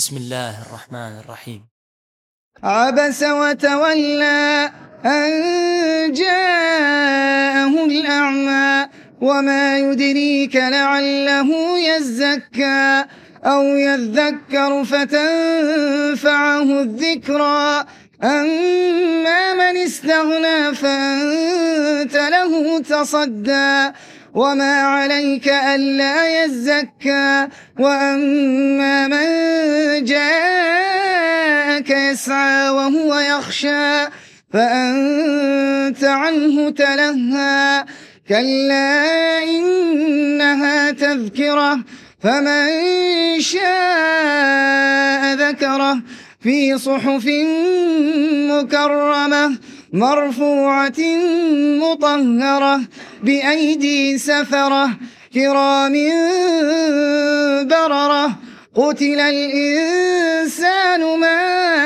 بسم الله الرحمن الرحيم. عبس وتولى أن جاءه الأعمى وما يدريك لعله يزكى أو يذكر فتنفعه الذكرى أما من استغنى فأنت له تصدى وما عليك ألا يزكى وأما من جاءك يسعى وهو يخشى فأنت عنه تلهى كلا إنها تذكرة فمن شاء ذكره في صحف مكرمة مرفوعة مطهرة بأيدي سفرة كرام بررة قتل الإنسان ما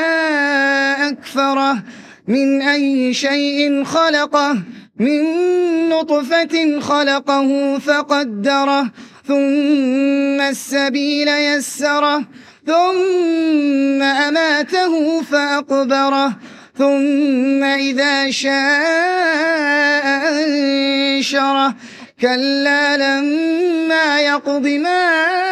أكفره من أي شيء خلقه من نطفة خلقه فقدره ثم السبيل يسره ثم أماته فأقبره ثم إذا شاء أنشره كلا لما يقض ما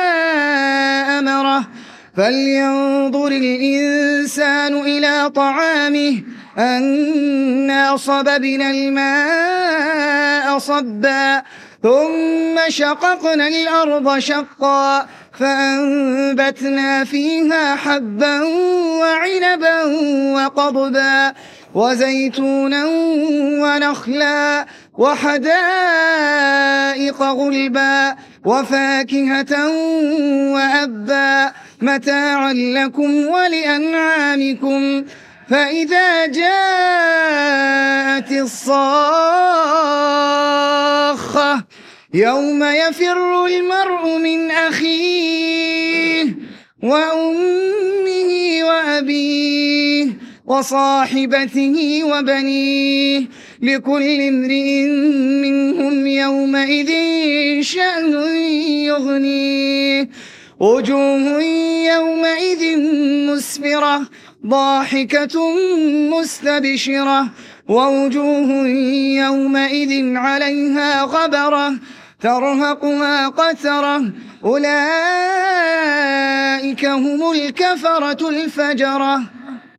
أمره فلينظر الإنسان إلى طعامه أنا صببنا الماء صبا ثم شققنا الأرض شقا فأنبتنا فيها حبا وعنبا وقضبا وزيتونا ونخلا وحدائق غلبا وفاكهة وأبا متاعا لكم ولأنعامكم فإذا جاءت الصاخة يوم يفر المرء من أخيه وأمه وأبيه وصاحبته وبنيه لكل امرئ منهم يومئذ شأن يغنيه وجوه يومئذ مسفرة ضاحكة مستبشرة ووجوه يومئذ عليها غبرة ترهقها قترة أولئك هم الكفرة الفجرة.